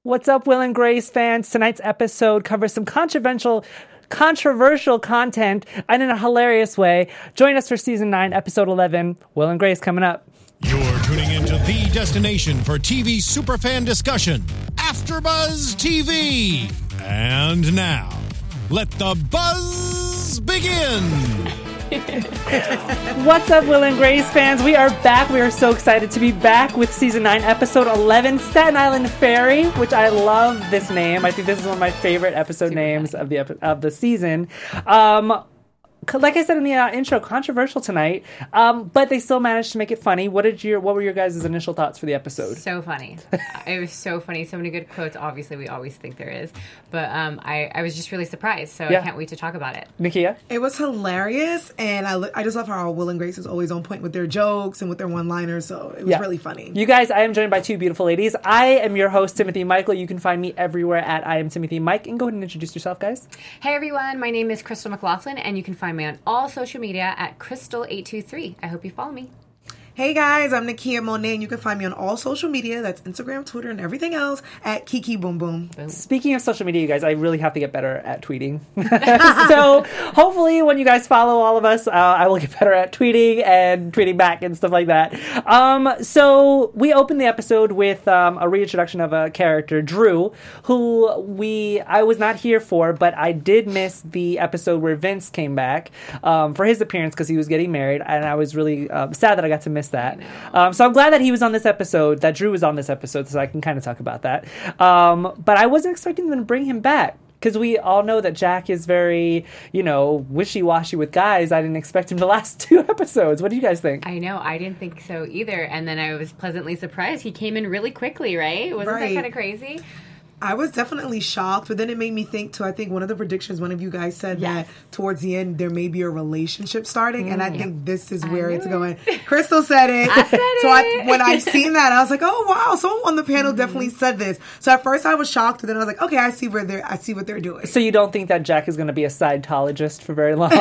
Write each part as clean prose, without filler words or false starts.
What's up, Will and Grace fans? Tonight's episode covers some controversial content and in a hilarious way. Join us for Season 9, Episode 11. Will and Grace coming up. You're tuning into the destination for TV superfan discussion, AfterBuzz TV. And now, let the buzz begin. What's up, Will and Grace fans? We are back. We are so excited to be back with Season 9, Episode 11, Staten Island Ferry, which I love this name. I think this is one of my favorite episode names of the season. Like I said in the intro, controversial tonight, but they still managed to make it funny. What were your guys' initial thoughts for the episode? So funny. It was so funny. So many good quotes. Obviously, we always think there is. But I was just really surprised, so I can't wait to talk about it. Nakia? It was hilarious, and I just love how Will and Grace is always on point with their jokes and with their one-liners, so it was really funny. You guys, I am joined by two beautiful ladies. I am your host, Timothy Michael. You can find me everywhere at I am Timothy Mike. And go ahead and introduce yourself, guys. Hey, everyone. My name is Crystal McLaughlin, and you can find me on all social media at Crystal823. I hope you follow me. Hey guys, I'm Nakia Monet, and you can find me on all social media. That's Instagram, Twitter, and everything else at Kiki Boom Boom. Speaking of social media, you guys, I really have to get better at tweeting. So hopefully when you guys follow all of us, I will get better at tweeting and tweeting back and stuff like that. So we opened the episode with a reintroduction of a character, Drew, who I was not here for, but I did miss the episode where Vince came back for his appearance because he was getting married, and I was really sad that I got to miss that. So I'm glad that he was on this episode, that Drew was on this episode, so I can kind of talk about that. But I wasn't expecting them to bring him back, because we all know that Jack is very, wishy-washy with guys. I didn't expect him to last 2 episodes. What do you guys think? I know. I didn't think so either. And then I was pleasantly surprised. He came in really quickly, right? Wasn't that kind of crazy? I was definitely shocked, but then it made me think, too. I think one of the predictions, one of you guys said that towards the end, there may be a relationship starting, and I think this is where it's going. Crystal said it. I said it. When I seen that, I was like, oh, wow, someone on the panel definitely said this. So at first I was shocked, but then I was like, okay, I see what they're doing. So you don't think that Jack is going to be a Scientologist for very long?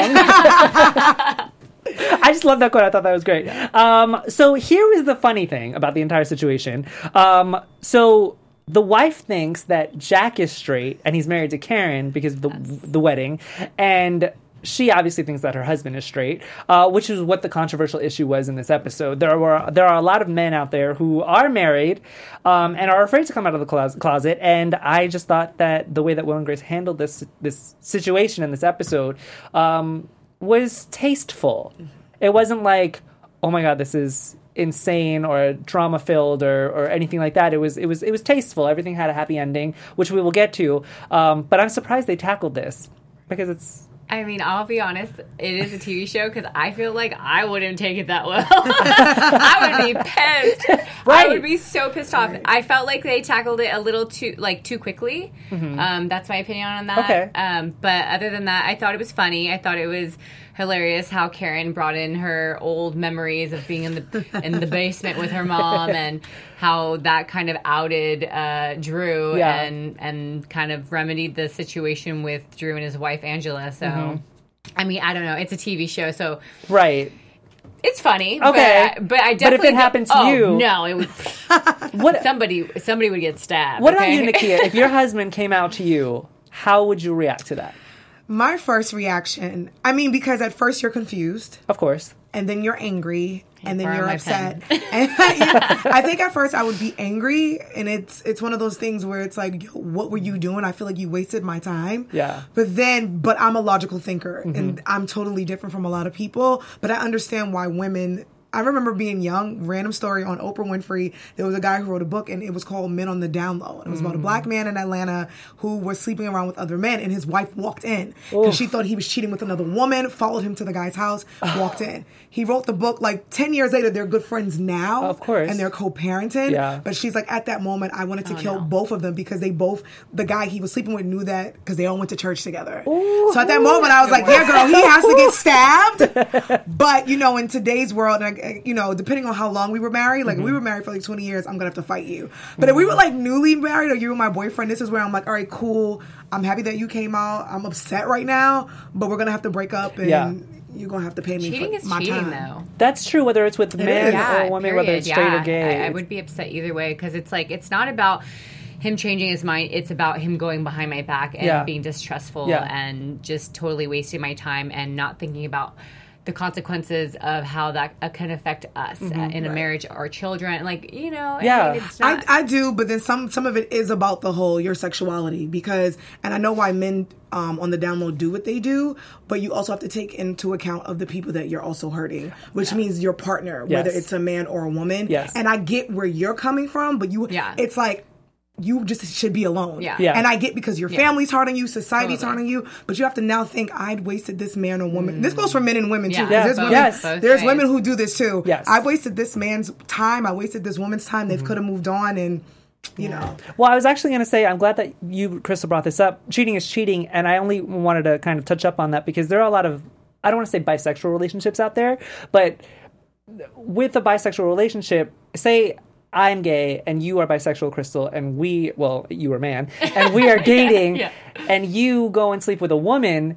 I just love that quote. I thought that was great. So here is the funny thing about the entire situation. So the wife thinks that Jack is straight and he's married to Karen because of the wedding, and she obviously thinks that her husband is straight, which is what the controversial issue was in this episode. There are a lot of men out there who are married and are afraid to come out of the closet, and I just thought that the way that Will and Grace handled this situation in this episode was tasteful. It wasn't like, oh my God, this is insane or drama filled or anything like that. It was tasteful. Everything had a happy ending, which we will get to. But I'm surprised they tackled this because it's. I mean, I'll be honest, it is a TV show because I feel like I wouldn't take it that well. I would be pissed. Right. I would be so pissed off. Right. I felt like they tackled it a little too quickly. Mm-hmm. That's my opinion on that. Okay. But other than that, I thought it was funny. I thought it was hilarious how Karen brought in her old memories of being in the basement with her mom, and how that kind of outed Drew and kind of remedied the situation with Drew and his wife Angela. So, I mean, I don't know. It's a TV show, so right. It's funny. Okay, but I definitely. But if it happened to you, no, it would. Somebody would get stabbed. What about you, Nakia? If your husband came out to you, how would you react to that? My first reaction, because at first you're confused. Of course. And then you're angry, and then you're upset. And I think at first I would be angry, and it's one of those things where it's like, what were you doing? I feel like you wasted my time. Yeah. But I'm a logical thinker, and I'm totally different from a lot of people, but I understand why women. I remember being young, random story on Oprah Winfrey. There was a guy who wrote a book, and it was called Men on the Down Low. And it was about a black man in Atlanta who was sleeping around with other men, and his wife walked in because she thought he was cheating with another woman, followed him to the guy's house, walked in. He wrote the book. Like 10 years later, they're good friends now. Of course. And they're co-parenting. Yeah. But she's like, at that moment, I wanted to kill both of them because the guy he was sleeping with knew that because they all went to church together. Ooh, so at that moment, I was like, yeah, girl, he has to get stabbed. But, in today's world, and depending on how long we were married, like if we were married for like 20 years, I'm going to have to fight you. But if we were like newly married or you were my boyfriend, this is where I'm like, all right, cool. I'm happy that you came out. I'm upset right now, but we're going to have to break up and you're going to have to pay me cheating for my cheating, time. Though. That's true, whether it's with men or women, whether it's straight or gay. I would be upset either way because it's like, it's not about him changing his mind. It's about him going behind my back and being distrustful and just totally wasting my time and not thinking about the consequences of how that can affect us in a marriage, our children. Like, you know, I mean, it's not... I do, but then some of it is about the whole your sexuality because, and I know why men on the down low do what they do, but you also have to take into account of the people that you're also hurting, which means your partner, whether it's a man or a woman. Yes. And I get where you're coming from, but it's like, you just should be alone. Yeah. And I get because your family's hard on you, society's hard on you, but you have to now think, I'd wasted this man or woman. This goes for men and women too. Yeah. There's women who do this too. Yes. I've wasted this man's time. I wasted this woman's time. They could have moved on and, you know. Well, I was actually going to say, I'm glad that you, Crystal, brought this up. Cheating is cheating, and I only wanted to kind of touch up on that because there are a lot of, I don't want to say bisexual relationships out there, but with a bisexual relationship, say I'm gay and you are bisexual, Crystal, and you are a man, and we are dating, and you go and sleep with a woman,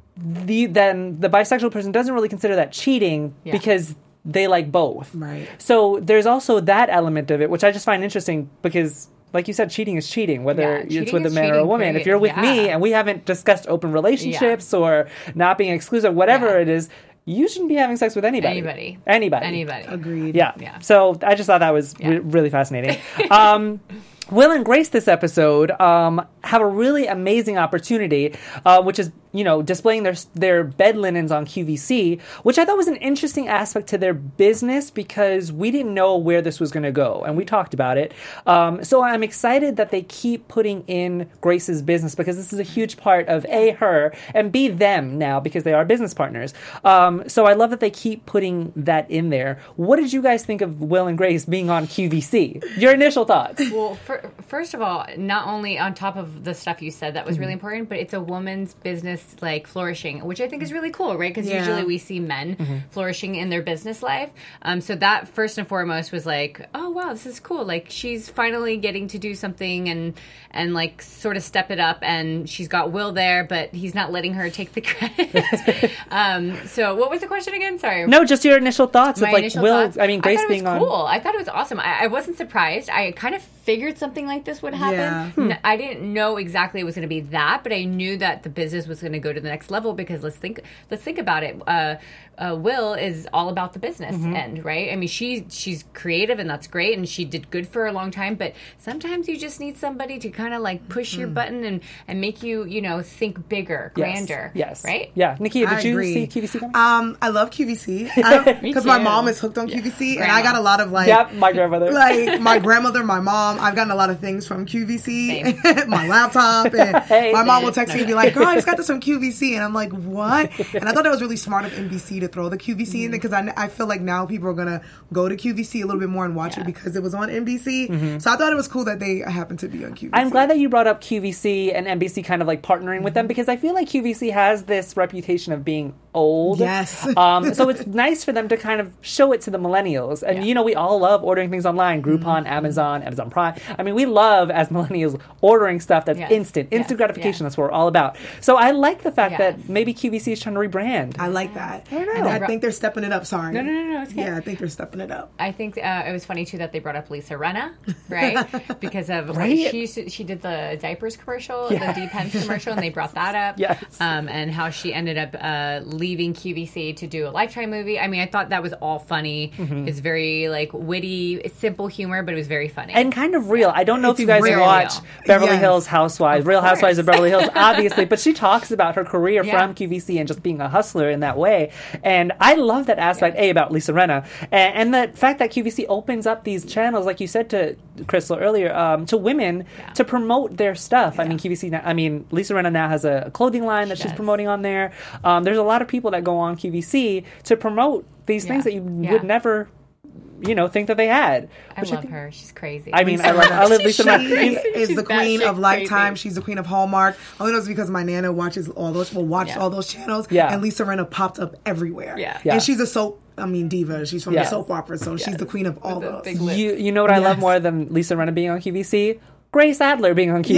then the bisexual person doesn't really consider that cheating because they like both. Right. So there's also that element of it, which I just find interesting because, like you said, cheating is cheating, whether it's with a man or a woman. If you're with me and we haven't discussed open relationships or not being exclusive, whatever it is, you shouldn't be having sex with anybody. Anybody. Agreed. Yeah. So I just thought that was really fascinating. Will and Grace this episode have a really amazing opportunity, which is, displaying their bed linens on QVC, which I thought was an interesting aspect to their business because we didn't know where this was going to go, and we talked about it. So I'm excited that they keep putting in Grace's business because this is a huge part of A, her, and B, them now because they are business partners. So I love that they keep putting that in there. What did you guys think of Will and Grace being on QVC? Your initial thoughts? Well, first of all, not only on top of the stuff you said that was really important, but it's a woman's business like flourishing, which I think is really cool, right? Because usually we see men flourishing in their business life. So that first and foremost was like, oh wow, this is cool. Like she's finally getting to do something and like sort of step it up. And she's got Will there, but he's not letting her take the credit. So what was the question again? Sorry. No, just your initial thoughts of like Will. Thoughts? I mean, Grace being on. Cool. I thought it was awesome. I wasn't surprised. I kind of figured something like this would happen. Yeah. I didn't know exactly it was going to be that, but I knew that the business was going to go to the next level because let's think about it. Will is all about the business end, right? I mean, she's creative and that's great, and she did good for a long time. But sometimes you just need somebody to kind of like push your button and make you, think bigger, grander. Yes. Right? Yeah. Nikia, did you agree. see QVC coming? I love QVC because my mom is hooked on QVC, and I got a lot of like. Yep, my grandmother. Like my grandmother, my mom. I've gotten a lot of things from QVC, my laptop, and my mom will text me and be like, "Girl, I just got this from QVC," and I'm like, "What?" And I thought that was really smart of NBC to throw the QVC in there because I feel like now people are gonna go to QVC a little bit more and watch it because it was on NBC. So I thought it was cool that they happened to be on QVC. I'm glad that you brought up QVC and NBC kind of like partnering with them because I feel like QVC has this reputation of being old. Yes. So it's nice for them to kind of show it to the millennials. And we all love ordering things online. Groupon, Amazon Prime. I mean, we love as millennials ordering stuff that's instant gratification. That's what we're all about. So I like the fact that maybe QVC is trying to rebrand. I like that. I don't know. And I think they're stepping it up. Sorry. No. It's okay. Yeah, I think they're stepping it up. I think it was funny too that they brought up Lisa Rinna, right? Because of she did the diapers commercial, the Depends commercial, and they brought that up. Yes. And how she ended up leaving QVC to do a Lifetime movie. I mean, I thought that was all funny. It's very like witty, simple humor, but it was very funny and kind of real. I don't know if you guys real. watch Beverly Hills Housewives, Real Housewives of Beverly Hills, obviously, but she talks about her career from QVC and just being a hustler in that way. And I love that aspect, about Lisa Rinna, and the fact that QVC opens up these channels, like you said to Crystal earlier, to women to promote their stuff. I mean, QVC now, Lisa Rinna now has a clothing line that she's promoting on there. There's a lot of people that go on QVC to promote these things that you would never think that they had. I love her. She's crazy. I mean, I love Lisa Rinna. She is the queen of Lifetime. She's the queen of Hallmark. I only know it's because my Nana watches all those. Watched all those channels. Yeah. And Lisa Rinna popped up everywhere. Yeah. And she's a diva. She's from the soap opera, so she's the queen of all those. You know what I love more than Lisa Rinna being on QVC? Grace Adler being on QVC.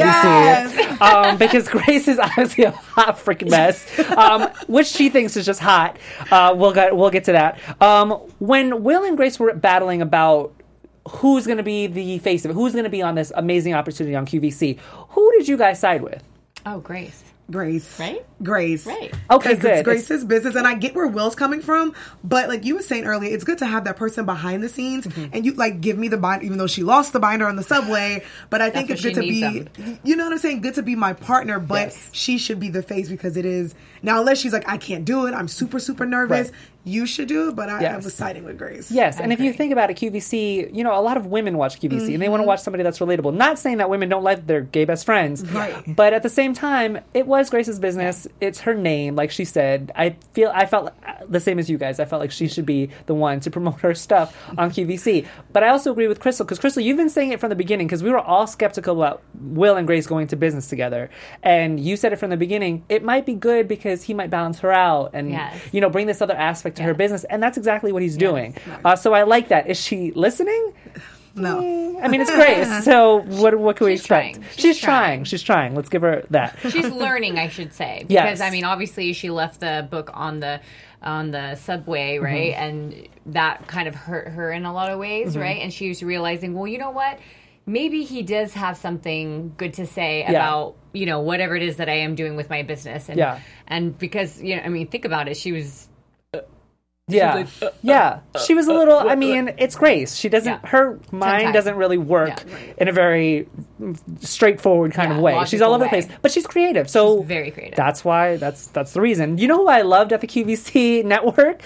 Yes. Because Grace is obviously a hot freaking mess, which she thinks is just hot. We'll get to that. When Will and Grace were battling about who's going to be the face of it, who's going to be on this amazing opportunity on QVC. Who did you guys side with? Oh, Grace. Grace. Right? Grace. Right. Okay, Because good. it's Grace's business, and I get where Will's coming from, but like you were saying earlier, it's good to have that person behind the scenes, and you like give me the binder, even though she lost the binder on the subway, but I think That's it's what good to she be, needs you know what I'm saying, good to be my partner, but Yes. she should be the face because it is, now unless she's like, I can't do it, I'm super, super nervous, Right. you should do it, but I Yes. was siding with Grace. Yes, and if you agree. think about it, QVC, you know, a lot of women watch QVC and they want to watch somebody that's relatable. Not saying that women don't like their gay best friends, Right. but at the same time, it was Grace's business. It's her name, like she said. I felt the same as you guys. I felt like she should be the one to promote her stuff on QVC. But I also agree with Crystal, because Crystal, you've been saying it from the beginning, because we were all skeptical about Will and Grace going to business together. And you said it from the beginning, it might be good because he might balance her out and, Yes. you know, bring this other aspect to her Yes. business. And that's exactly what he's doing. So I like that. Is she listening? No. I mean, it's Grace. So what can we She's expect? trying. She's trying. She's trying. Let's give her that. She's learning, I should say, because Yes. I mean, obviously, she left the book on the subway, right, and that kind of hurt her in a lot of ways, right? And she was realizing, well, you know what? Maybe he does have something good to say about, you know, whatever it is that I am doing with my business, and and because, you know, I mean, think about it, she was. Yeah. Yeah. She was a little, I mean, it's Grace. She doesn't, Yeah. her mind Sometimes. doesn't really work Yeah. in a very straightforward kind Yeah, of way. She's all over the logical place, way. but she's creative. So She's very creative. That's why, that's the reason. You know who I loved at the QVC network?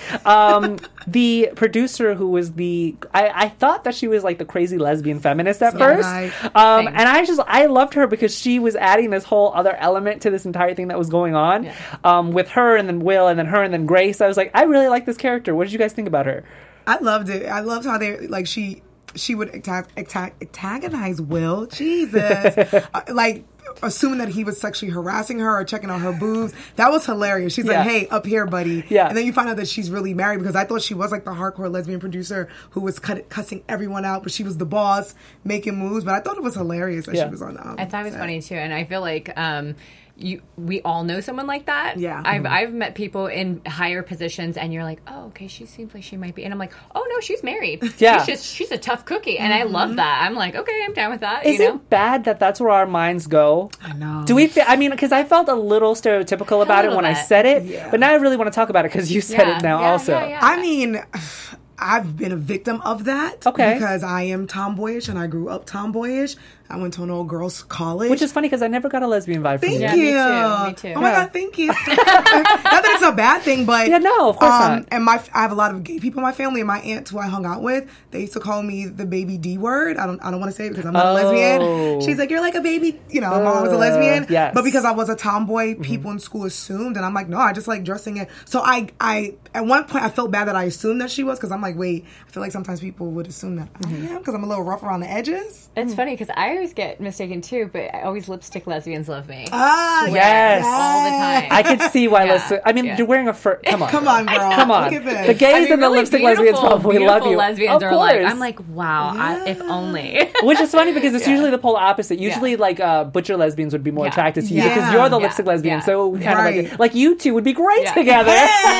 The producer who was I thought that she was like the crazy lesbian feminist at first. Right. Same. And I loved her because she was adding this whole other element to this entire thing that was going on with her and then Will and then her and then Grace. I was like, I really like this character. What did you guys think about her? I loved it. I loved how they like she would antagonize Will. Jesus, like assuming that he was sexually harassing her or checking on her boobs. That was hilarious. She's Yeah. like, "Hey, up here, buddy." Yeah. And then you find out that she's really married, because I thought she was like the hardcore lesbian producer who was cussing everyone out, but she was the boss making moves. But I thought it was hilarious that Yeah. she was on. I thought it was set. funny too, and I feel like we all know someone like that. Yeah. I've met people in higher positions, and you're like, oh, okay, she seems like she might be, and I'm like, oh no, she's married. Yeah. she's a tough cookie, and I love that. I'm like, okay, I'm down with that. Is you know, it bad that that's where our minds go? I know. Do we? I mean, because I felt a little stereotypical about it little when I bit. said it, Yeah. but now I really want to talk about it because you said it now also. I mean, I've been a victim of that. Okay. Because I am tomboyish and I grew up tomboyish. I went to an old girls' college. Which is funny because I never got a lesbian vibe from Thank you. Yeah, you. me too. Oh my Yeah. God, thank you. Not that it's a bad thing, but Yeah, no, of course not. And I have a lot of gay people in my family, and my aunt who I hung out with, they used to call me the baby D word. I don't want to say it because I'm not a lesbian. She's like, you're like a baby, you know, my mom was a lesbian. yes. But because I was a tomboy, people in school assumed, and I'm like, no, I just like dressing it. So I at one point I felt bad that I assumed that she was, because I'm like, wait, I feel like sometimes people would assume that I am, because I'm a little rough around the edges. It's funny because I always get mistaken too, but I always lipstick lesbians love me. Ah, Yes. all the time. I could see why. Yeah. I mean, Yeah. you're wearing a fur. Come on, Come on, girl. Come on. Look at this. The gays I mean, and the really lipstick lesbians probably love beautiful you. lesbians Of are like, course. I'm like, wow, if only. Which is funny because it's usually the polar opposite. Usually, Yeah. like butcher lesbians would be more Yeah. attracted to you Yeah. because you're the Yeah. lipstick lesbian. Yeah. So we kind Right. of like you two would be great Yeah. together.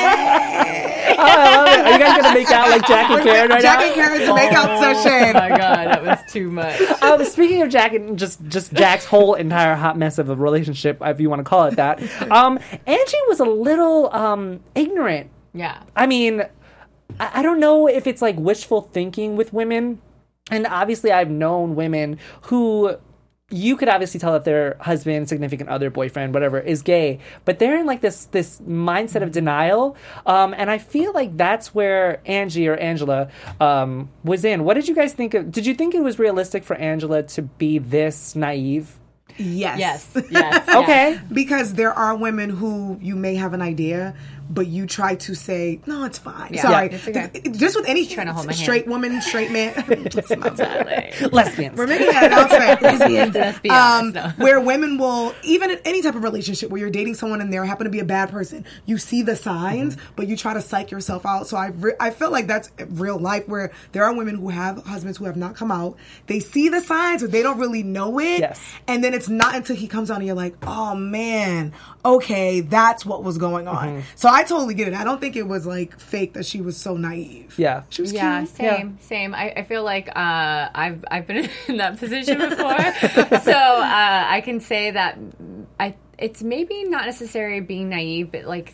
Oh, I love it. Are you guys gonna make out like Jack and Karen right Jack now? and Karen's makeout session. Oh my god, that was too much. Speaking of Jack and just Jack's whole entire hot mess of a relationship, if you want to call it that, Angie was a little ignorant. Yeah. I mean, I don't know if it's like wishful thinking with women. And obviously I've known women who you could obviously tell that their husband, significant other, boyfriend, whatever, is gay, but they're in like this mindset of denial. And I feel like that's where Angie or Angela was in. What did you guys think of? Did you think it was realistic for Angela to be this naive? Yes. Yes. Okay. Because there are women who you may have an idea, but you try to say, no, it's fine. Yeah. Sorry. Yeah, it's okay. Just with any Trying to hold my straight woman, straight man. Lesbians. We're making an announcement. Lesbians. Let's be honest. No. Where women will, even in any type of relationship where you're dating someone and they happen to be a bad person, you see the signs, but you try to psych yourself out. So I feel like that's real life, where there are women who have husbands who have not come out. They see the signs, but they don't really know it. Yes. And then it's not until he comes on and you're like, oh man, okay, that's what was going on. So I I totally get it. I don't think it was like fake that she was so naive. Yeah. She was Yeah, cute. same. I feel like I've been in that position before, so I can say that it's maybe not necessarily being naive, but like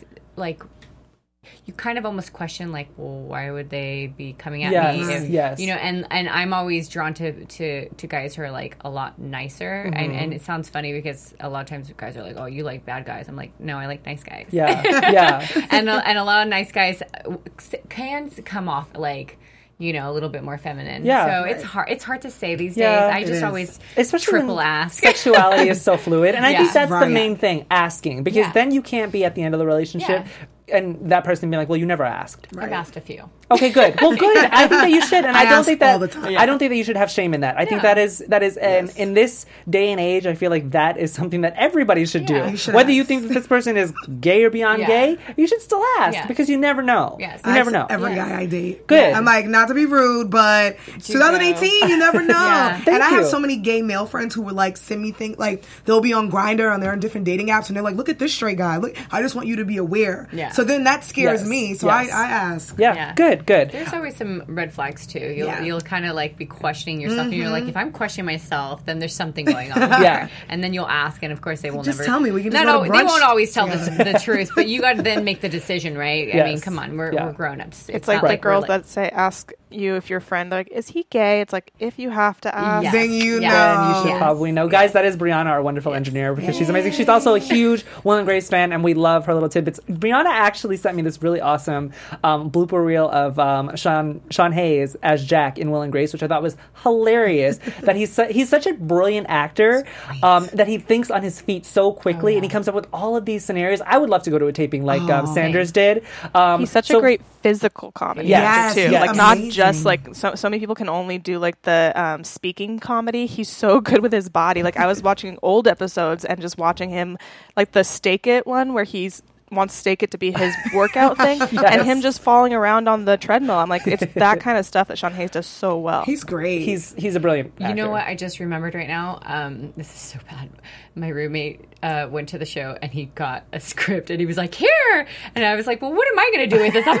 you kind of almost question like, well, why would they be coming at me? Yes. You know, and I'm always drawn to guys who are like a lot nicer, and it sounds funny because a lot of times guys are like, oh, you like bad guys. I'm like, no, I like nice guys. Yeah. and a lot of nice guys can come off like, you know, a little bit more feminine. Yeah. So it's hard to say these days. Yeah, I just always especially triple when ask. Sexuality is so fluid, and I think that's the Right. main thing, asking, because then you can't be at the end of the relationship and that person being like, well, you never asked. I've asked a few. Okay, good. Well, good. I think that you should, and I don't ask think that all the time. I don't think that you should have shame in that. I think that is, and in this day and age, I feel like that is something that everybody should Yeah. do. You should Whether you ask. think that this person is gay or beyond gay, you should still ask Yes. because you never know. Yes. You never know. Every guy I date. Good. I'm like, not to be rude, but 2018, you never know. Thank And I have you. so many gay male friends who would like send me things like they'll be on Grindr and they're on different dating apps and they're like, look at this straight guy. Look, I just want you to be aware. Yeah. So then that scares Yes. me. So Yes. I ask. Yeah. Yeah. Good. There's always some red flags too. Yeah. You'll kind of like be questioning yourself, and you're like, if I'm questioning myself, then there's something going on. Yeah. And then you'll ask, and of course they will Just never tell me. We can just No, go to they brunch won't always tell together. the truth, but you got to then make the decision, right? I Yes. mean, come on, we're grown ups. It's like not the girls we're like- that say, ask you if your friend, like, is he gay? It's like, if you have to ask. Yes. Then you Yes. know. And you should Yes. probably know. Guys, that is Brianna, our wonderful engineer, because she's amazing. She's also a huge Will and Grace fan, and we love her little tidbits. Brianna actually sent me this really awesome blooper reel of Sean Hayes as Jack in Will and Grace, which I thought was hilarious. That he's such a brilliant actor that he thinks on his feet so quickly, and he comes up with all of these scenarios. I would love to go to a taping like Sanders did. He's such a great physical comedy Yes. actor too. Yes. Like not Amazing. just like so many people can only do like the speaking comedy. He's so good with his body. Like I was watching old episodes and just watching him, like the Stake It one where he's wants Stake It to be his workout thing, and him just falling around on the treadmill. I'm like, it's that kind of stuff that Sean Hayes does so well. He's great. He's a brilliant actor. You know what? I just remembered right now. This is so bad. My roommate went to the show and he got a script and he was like, "Here," and I was like, "Well, what am I going to do with this? What am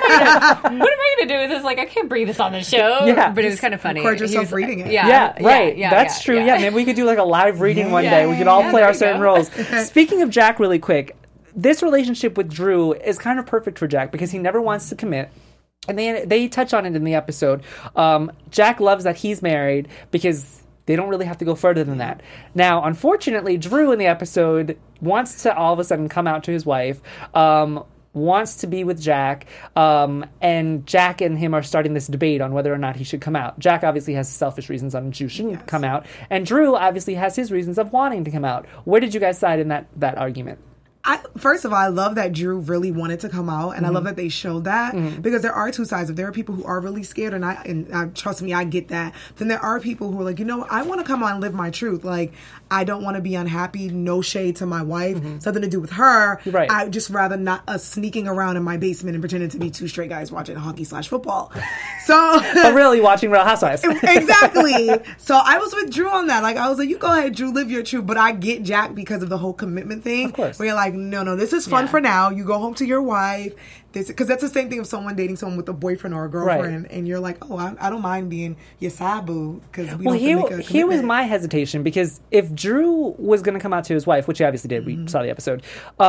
I going to do with this? Like, I can't bring this on the show." Yeah. But it was kind of funny. Record He yourself was- reading it. Yeah, right. Yeah, That's true. Yeah. Maybe we could do like a live reading one day. We could all play there our you certain go. roles. Speaking of Jack, really quick, this relationship with Drew is kind of perfect for Jack because he never wants to commit. And they touch on it in the episode. Jack loves that he's married because they don't really have to go further than that. Now, unfortunately, Drew in the episode wants to all of a sudden come out to his wife, wants to be with Jack, and Jack and him are starting this debate on whether or not he should come out. Jack obviously has selfish reasons on Drew shouldn't come out, and Drew obviously has his reasons of wanting to come out. Where did you guys side in that argument? First of all, I love that Drew really wanted to come out, and I love that they showed that because there are two sides. If there are people who are really scared, and trust me, I get that. Then there are people who are like, you know, I want to come out and live my truth. Like, I don't want to be unhappy. No shade to my wife. Something to do with her. Right. I just rather not us sneaking around in my basement and pretending to be two straight guys watching hockey/football. So, But really, watching Real Housewives. exactly. So I was with Drew on that. Like, I was like, you go ahead, Drew, live your truth. But I get Jack because of the whole commitment thing. Of course. Where you're like, no, this is fun for now. You go home to your wife. Because that's the same thing of someone dating someone with a boyfriend or a girlfriend, and you're like, oh, I don't mind being your side boo because we don't have to make a commitment. Here was my hesitation because if Drew was going to come out to his wife, which he obviously did, we saw the episode,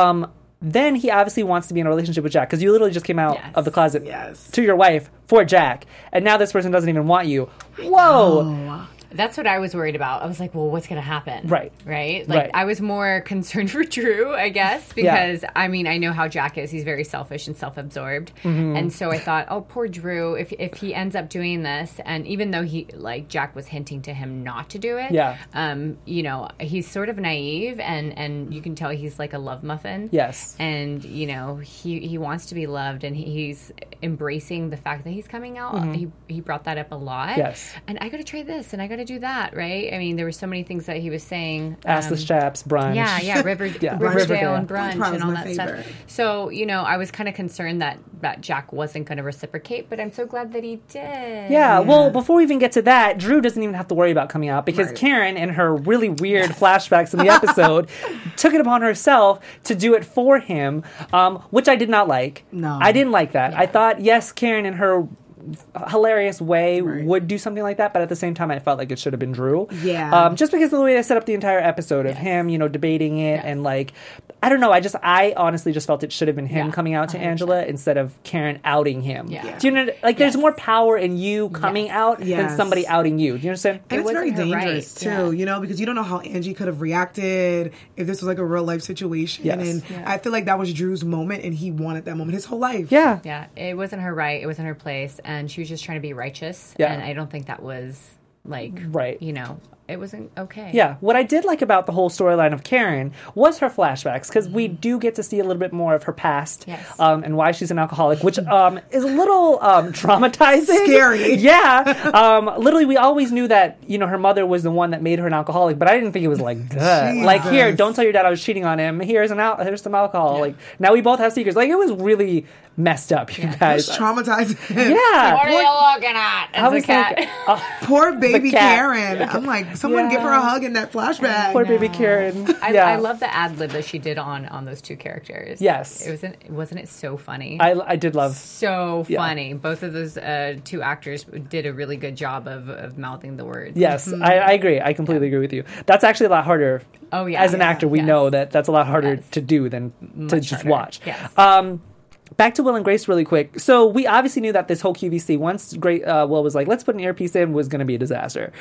then he obviously wants to be in a relationship with Jack because you literally just came out of the closet to your wife for Jack, and now this person doesn't even want you. Whoa. That's what I was worried about. I was like, well, what's going to happen? Right. Like, Right. I was more concerned for Drew, I guess, because, I mean, I know how Jack is. He's very selfish and self-absorbed. And so I thought, oh, poor Drew, if he ends up doing this, and even though Jack was hinting to him not to do it, you know, he's sort of naive, and you can tell he's like a love muffin. Yes. And, you know, he wants to be loved, and he's embracing the fact that he's coming out. He brought that up a lot. Yes. And I got to try this, and I got to do that, right? I mean, there were so many things that he was saying. Assless chaps, brunch. Riverdale Riverdale. and brunch Brunch and all was that my stuff. favorite. So, you know, I was kind of concerned that Jack wasn't going to reciprocate, but I'm so glad that he did. Yeah, well, before we even get to that, Drew doesn't even have to worry about coming out because Right. Karen, in her really weird flashbacks in the episode, took it upon herself to do it for him, which I did not like. No. I didn't like that. I thought, yes, Karen in her hilarious way would do something like that, but at the same time I felt like it should have been Drew. Yeah. Just because of the way they set up the entire episode of him, debating it and like, I don't know, I honestly just felt it should have been him coming out to 100%. Angela instead of Karen outing him. Yeah. Do you know, like there's more power in you coming out than Yes. somebody outing you. Do you understand? And it's very wasn't her dangerous right. too, because you don't know how Angie could have reacted if this was like a real life situation. Yes. And I feel like that was Drew's moment, and he wanted that moment his whole life. Yeah. Yeah, it wasn't her right. It wasn't her place, and she was just trying to be righteous. Yeah. And I don't think that was like Right. it wasn't okay. Yeah, what I did like about the whole storyline of Karen was her flashbacks, because we do get to see a little bit more of her past Yes. and why she's an alcoholic, which is a little traumatizing. Scary. Yeah. Literally, we always knew that, her mother was the one that made her an alcoholic, but I didn't think it was like, duh. Like, Jesus. here, don't tell your dad I was cheating on him. Here's some alcohol. Like, now we both have secrets. Like, it was really messed up, you guys. It's traumatizing. Yeah. What are you looking at? I was cat. like, Poor baby cat. Karen. I'm like, someone give her a hug in that flashback. poor baby Karen. I love the ad lib that she did on those two characters. Yes. Wasn't it so funny? I did love. So funny. Both of those two actors did a really good job of mouthing the words. Yes, I agree. I completely agree with you. That's actually a lot harder. Oh, yeah. As an actor, we Yes. know that's a lot harder Yes. to do than to Much just harder. watch. Yes. Back to Will and Grace really quick. So we obviously knew that this whole QVC, once Will was like, let's put an earpiece in, was going to be a disaster.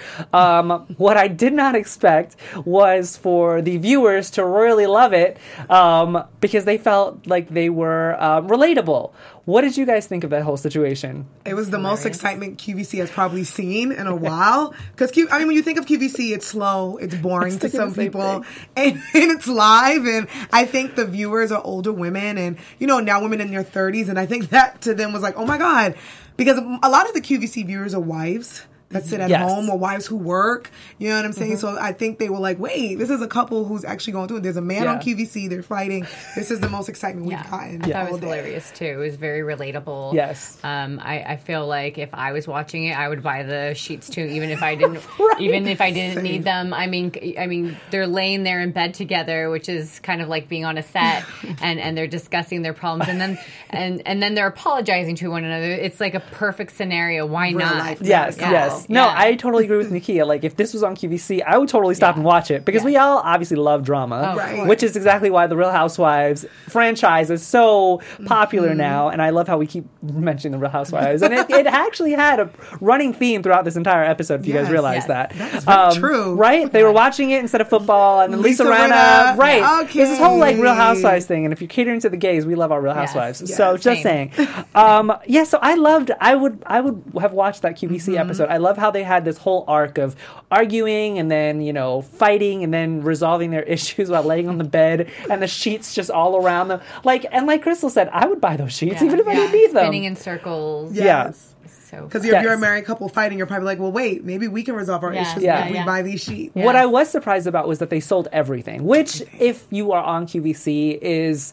What I did not expect was for the viewers to really love it because they felt like they were relatable. What did you guys think of that whole situation? It was the most excitement QVC has probably seen in a while. Because, when you think of QVC, it's slow, it's boring to thinking some the same people, and it's live. And I think the viewers are older women, and, now women in their 30s. And I think that to them was like, oh my God. Because a lot of the QVC viewers are wives that sit at Yes. home, or wives who work. You know what I'm saying? So I think they were like, wait, this is a couple who's actually going through it. There's a man on QVC, they're fighting. This is the most excitement we've gotten. I thought it all was day. hilarious too. It was very relatable. Yes. I feel like if I was watching it, I would buy the sheets too, even if I didn't, even if I didn't need them. I mean, they're laying there in bed together, which is kind of like being on a set, and they're discussing their problems, and then and then they're apologizing to one another. It's like a perfect scenario. Why Real not? life. Yes, Yeah. yes. No, Yeah. I totally agree with Nakia. Like, if this was on QVC, I would totally stop and watch it because we all obviously love drama, Right. which is exactly why the Real Housewives franchise is so popular now. And I love how we keep mentioning the Real Housewives. And it actually had a running theme throughout this entire episode, if you guys Yes. realize Yes. that. That's very true. Right? They were watching it instead of football. And then Lisa Lisa Rinna. Rinna. Right. Okay. There's this whole, like, Real Housewives thing. And if you're catering to the gays, we love our Real Yes. Housewives. Yes. So just Same. saying. Yeah, so I would have watched that QVC episode. I love how they had this whole arc of arguing and then, fighting and then resolving their issues while laying on the bed and the sheets just all around them. Like Crystal said, I would buy those sheets even if I didn't need them. Spinning in circles. Yeah. So Because Yes. if you're a married couple fighting, you're probably like, well, wait, maybe we can resolve our issues if we buy these sheets. What I was surprised about was that they sold everything, which, if you are on QVC, is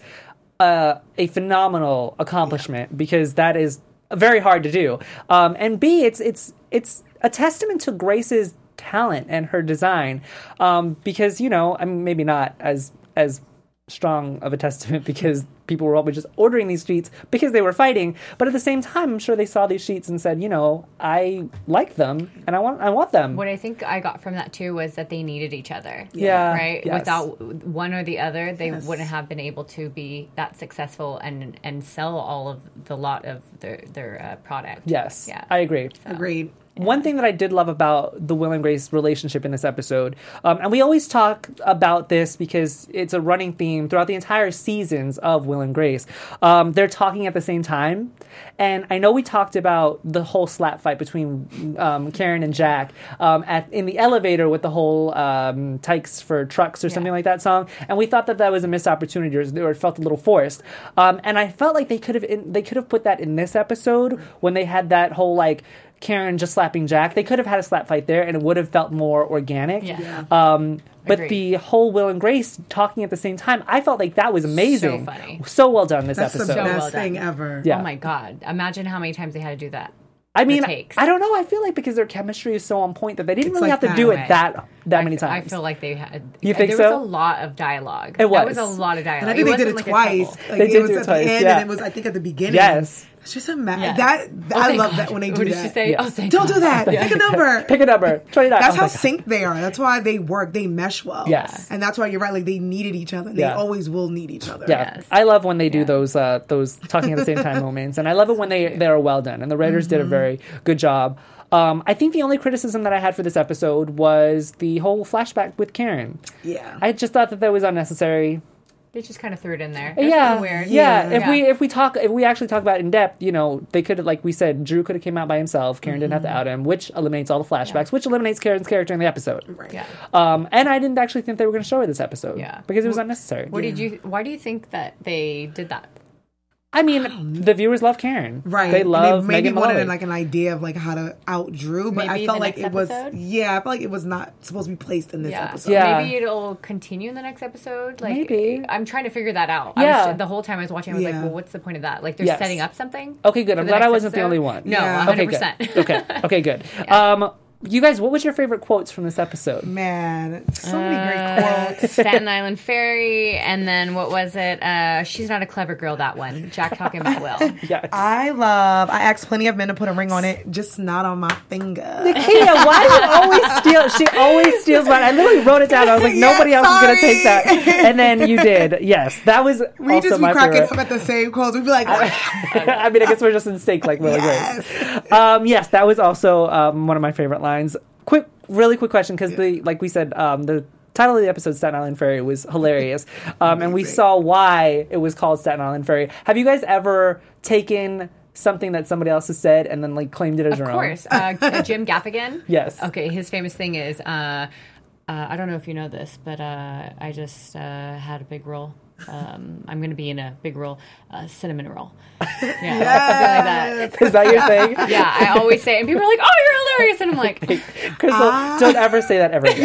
a phenomenal accomplishment because that is very hard to do. And B, it's a testament to Grace's talent and her design, because I mean, maybe not as strong of a testament because people were always just ordering these sheets because they were fighting, but at the same time I'm sure they saw these sheets and said, I like them and I want them. what I think I got from that too was that they needed each other. Yeah. Right? Yes. Without one or the other, they wouldn't have been able to be that successful and sell all of the lot of their product. Yes, Yeah. I agree. Agreed. One thing that I did love about the Will and Grace relationship in this episode, and we always talk about this because it's a running theme throughout the entire seasons of Will and Grace, they're talking at the same time. And I know we talked about the whole slap fight between Karen and Jack in the elevator with the whole Tykes for Trucks or something like that song, and we thought that was a missed opportunity or it felt a little forced. And I felt like they could have put that in this episode when they had that whole like Karen just slapping Jack. They could have had a slap fight there and it would have felt more organic. Yeah. But Agreed. the whole Will and Grace talking at the same time, I felt like that was amazing. So funny. So well done this That's episode. the So best well done. thing ever. Yeah. Oh my God. Imagine how many times they had to do that. I mean, takes. I don't know. I feel like because their chemistry is so on point that they didn't It's really like have to that. do it Right. that many times. I feel like they had. You think there so? was a lot of dialogue. It That was. was a lot of dialogue. And I think they did it wasn't twice. couple. Like, They it did was do it at twice, the end, yeah. and it was, I think, at the beginning. Yes. It's just a Yeah. that Oh, I thank love God. that when they do What that. did she say? Oh, thank Don't God. do that. Pick a number. Pick a number. 29. That's Oh how my God. synced they are. That's why they work. They mesh well. Yes. And that's why you're right. Like, they needed each other. They Yeah. always will need each other. Yeah, Yes. I love when they do Yeah. those talking at the same time moments, and I love it when they are well done. And the writers did a very good job. I think the only criticism that I had for this episode was the whole flashback with Karen. Yeah. I just thought that was unnecessary. They just kind of threw it in there. It was Yeah, kinda weird. yeah. Yeah. If we actually talk about it in depth, they could, like we said, Drew could have came out by himself. Karen didn't have to out him, which eliminates all the flashbacks, which eliminates Karen's character in the episode. Right. Yeah. And I didn't actually think they were going to show her this episode. Yeah. because it was unnecessary. Why do you think that they did that? I mean, the viewers love Karen. Right. They And love maybe Megan wanted Mullally. like an idea of like how to out Drew, but Maybe I felt the like next it was episode? I felt like it was not supposed to be placed in this Yeah. episode. Yeah. Maybe it'll continue in the next episode. Like, Maybe. I'm trying to figure that out. Yeah. The whole time I was watching, I was like, Yeah. well, what's the point of that? Like, they're Yes. setting up something. Okay, good. for I'm the glad I next wasn't the episode? only one. No, Yeah. 100%. Okay, good. Okay, good. You guys, what was your favorite quotes from this episode? Man, so many great quotes. Staten Island Ferry, and then what was it? She's not a clever girl. That one. Jack talking about Will. Yes. I asked plenty of men to put a ring on it, just not on my finger. Nakia, why do you always steal? She always steals mine. I literally wrote it down. I was like, Yeah, nobody else is going to take that. sorry. And then you did. Yes, that was We also just be my cracking favorite. up at the same quotes. We'd be like, I mean, I guess we're just in sync like Will and Yes. Grace. Yes, that was also one of my favorite lines. Really quick question, because like we said, the title of the episode, Staten Island Ferry, was hilarious. And we saw why it was called Staten Island Ferry. Have you guys ever taken something that somebody else has said and then like claimed it as your Of course. Jim Gaffigan. Yes. Okay, his famous thing is, I don't know if you know this, but I just had a big roll. I'm going to be in a big roll, cinnamon roll. Yeah, something like that. own? Is that your thing? Yeah, I always say, and people are like, "Oh, you're hilarious," and I'm like, Crystal, don't ever say that ever again.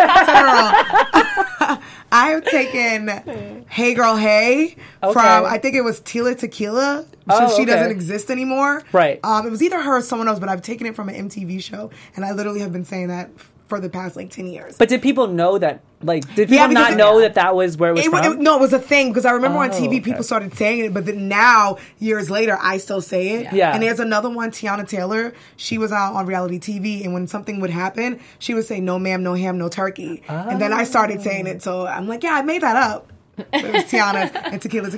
yeah, I have taken Hey Girl Hey from, I think it was Tila Tequila. Oh, She okay. doesn't exist anymore. Right. It was either her or someone else, but I've taken it from an MTV show, and I literally have been saying that for the past like 10 years. But did people know that? Like, did people Yeah, because not know that was where it was from? No, it was a thing because I remember on Oh, TV okay. people started saying it, but then now years later I still say it. Yeah. And there's another one, Tiana Taylor. She was out on reality TV, and when something would happen, she would say, "No ma'am, no ham, no turkey." And then I started saying it, so I'm like, yeah, I made that up. But it was Tiana's and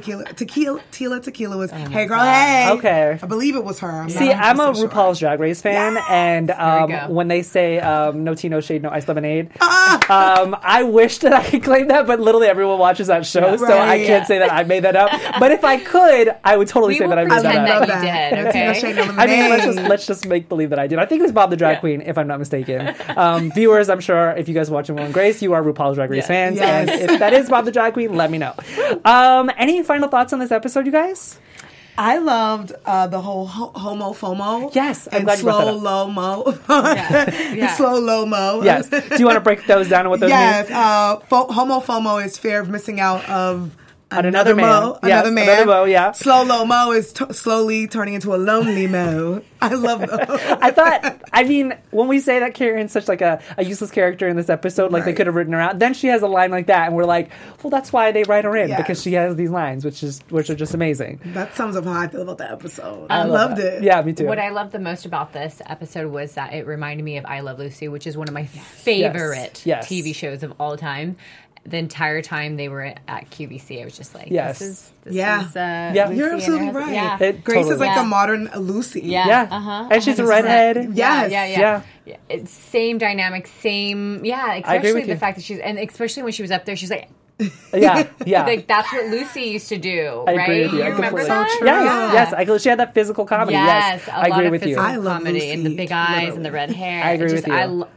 Tila Tequila was Hey Girl Hey. Okay. I believe it was her. I'm See, not I'm a 100% sure. RuPaul's Drag Race fan, and There we go. when they say no tea, no shade, no ice lemonade, I wish that I could claim that, but literally everyone watches that show, so I Right. can't say that I made that up. But if I could, I would totally "We say will that I made pretend that up. that you did." No tea, no Okay. shade, no I mean, lemonade. let's just make believe that I did. I think it was Bob the Drag Yeah. Queen, if I'm not mistaken. Viewers, I'm sure if you guys watching Will and Grace, you are RuPaul's Drag Race Yeah. fans, Yes. and if that is Bob the Drag Queen, let me know. Any final thoughts on this episode, you guys? I loved the whole homo FOMO. Yes, I'm and glad you brought that slow up. low mo. Yeah. Slow low mo. Yes. Do you want to break those down and what those Yes. mean? Homo FOMO is fear of missing out of On another man. mo. Yes, Another man. another mo, yeah. Slow low mo is slowly turning into a lonely mo. I love those. I thought, I mean, when we say that Karen's such like a useless character in this episode, like they Right. could have written her out. Then she has a line like that, and we're like, well, that's why they write her in, Yes. because she has these lines, which are just amazing. That sums up how I feel about the episode. I I love loved that. it. Yeah, me too. What I loved the most about this episode was that it reminded me of I Love Lucy, which is one of my favorite Yes. TV shows of all time. The entire time they were at QVC, I was just like, Yes. this Yeah. is Yeah. Lucy You're and her absolutely husband. right. Yeah. It Grace totally is like was. the modern Lucy. Yeah. Yeah. Uh-huh. And she's a 100%. redhead. Yes. Yeah. It's same dynamic, same. Yeah, agree especially with you. the fact that she's, and especially when she was up there, she's like, Yeah, yeah. like that's what Lucy used to do, I right? agree with you. I remember completely- that? Yes, yes. She had that physical comedy. Yes, Yes, a I lot agree of with you. physical I love comedy and the Lucy, big eyes and literally. the red hair. I agree It's with just, you.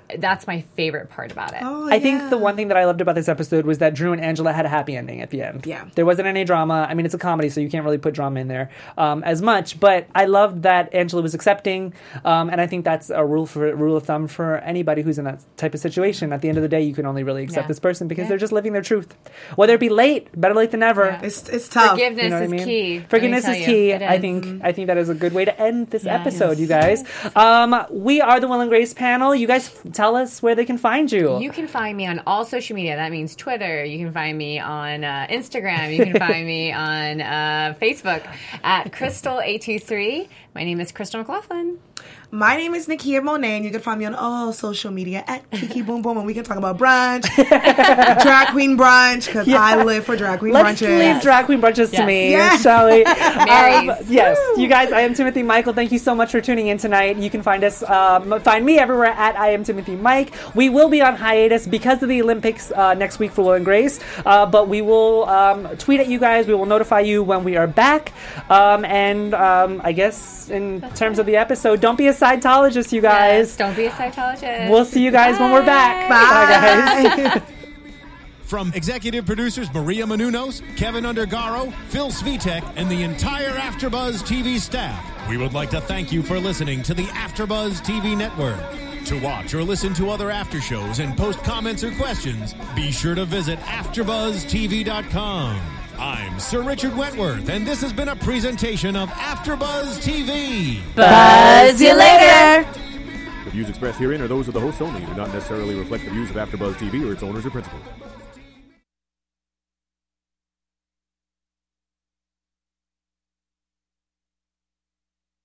that's my favorite part about it. Oh, I think the one thing that I loved about this episode was that Drew and Angela had a happy ending at the end. Yeah. There wasn't any drama. I mean, it's a comedy, so you can't really put drama in there as much. But I loved that Angela was accepting, and I think that's a rule of thumb for anybody who's in that type of situation. At the end of the day, you can only really accept Yeah. this person because Yeah. they're just living their truth. Whether it be late, better late than never. Yeah. It's tough. Forgiveness You know what is I mean? key. let me Forgiveness tell is you. key. It I is. think that is a good way to end this Yes. episode, you guys. We are the Will and Grace panel. You guys tell us where they can find you. You can find me on all social media. That means Twitter. You can find me on Instagram. You can find me on Facebook at Crystal823. My name is Crystal McLaughlin. My name is Nakia Monet, and you can find me on all social media at Kiki Boom Boom, and we can talk about brunch, drag queen brunch, because I live for drag queen Let's brunches. leave drag queen brunches to Yes. me, Yeah. shall we? Mary's. Yes, you guys. I am Timothy Michael. Thank you so much for tuning in tonight. You can find us, find me everywhere at I am Timothy Mike. We will be on hiatus because of the Olympics next week for Will and Grace, but we will tweet at you guys. We will notify you when we are back. And I guess in terms of the episode, don't be a sidetologist, you guys. Yes, don't be a cytologist. We'll see you guys when we're back. Bye. Bye, guys. From executive producers Maria Menounos, Kevin Undergaro, Phil Svitek, and the entire AfterBuzz TV staff, we would like to thank you for listening to the AfterBuzz TV network. To watch or listen to other after shows and post comments or questions, be sure to visit AfterBuzzTV.com. I'm Sir Richard Wentworth, and this has been a presentation of AfterBuzz TV. Buzz you later. The views expressed herein are those of the hosts only and do not necessarily reflect the views of AfterBuzz TV or its owners or principals.